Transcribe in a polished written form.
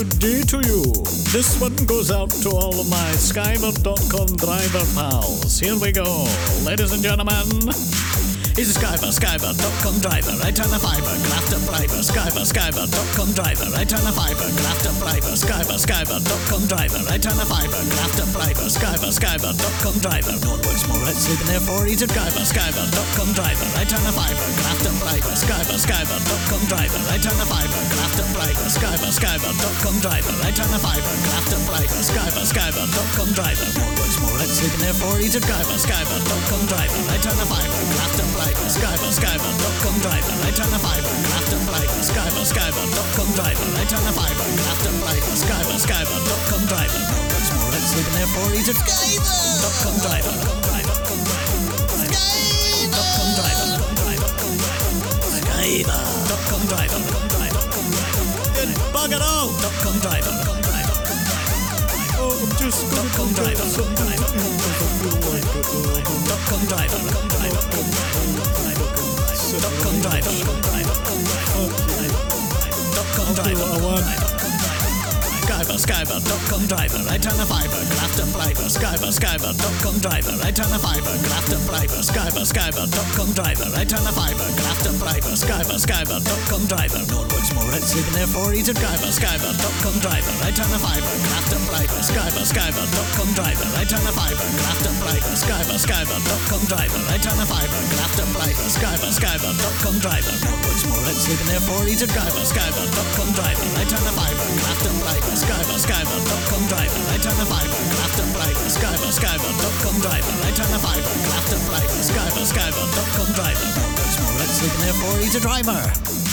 good day to you. This one goes out to all of my Skyver.com driver pals. Here we go. Ladies and gentlemen, he's a Skyver.com driver. I turn a fiver, Grafton driver. Skyver.com driver. I turn a fiver, Grafton driver. Skyver.com driver. I turn a fiver, Grafton driver. Skyver.com driver. No one works more at sleeping there for he's a Skyver.com driver. I turn a fiver, Grafton driver. Skyver.com driver. I turn a fiver, Grafton driver. Skyver.com driver. I turn a fiver, Grafton driver. Skyver.com driver. No one works more at sleeping there for he's a Skyver.com driver. I turn a fiver, Grafton driver. Skyver.com driver. I turn a fiver, Grafton driver. Skyver.com driver. I turn a fiver, Grafton driver. Skyver.com driver. No one's more than sleeping there for he's a Skyver.com driver. Skyver.com driver. Skyver.com driver. Good bugger all. .com driver. Oh, I'm just gonna driver. .com driver. .com driver. .com driver. Skyver.com driver. I turn a fiver, Grafton driver. Skyver.com driver. I turn a fiver, Grafton driver. Skyver.com driver. I turn a fiver, Grafton driver. Skyver.com driver. No one works more at sleeping there for he's a Skyver.com driver. I turn a fiver, Grafton driver. Skyver.com driver. I turn a fiver, Grafton driver. Skyver.com driver. I turn a fiver, Grafton driver. Skyver.com driver. No one works more at sleeping there for he's a Skyver.com driver. I turn a fiver, Grafton driver. Skyver.com driver. I turn a fiver, Grafton driver. Skyver.com driver. I turn a fiver, Grafton driver. Skyver.com driver. No one's more at sleeping there for he's a driver.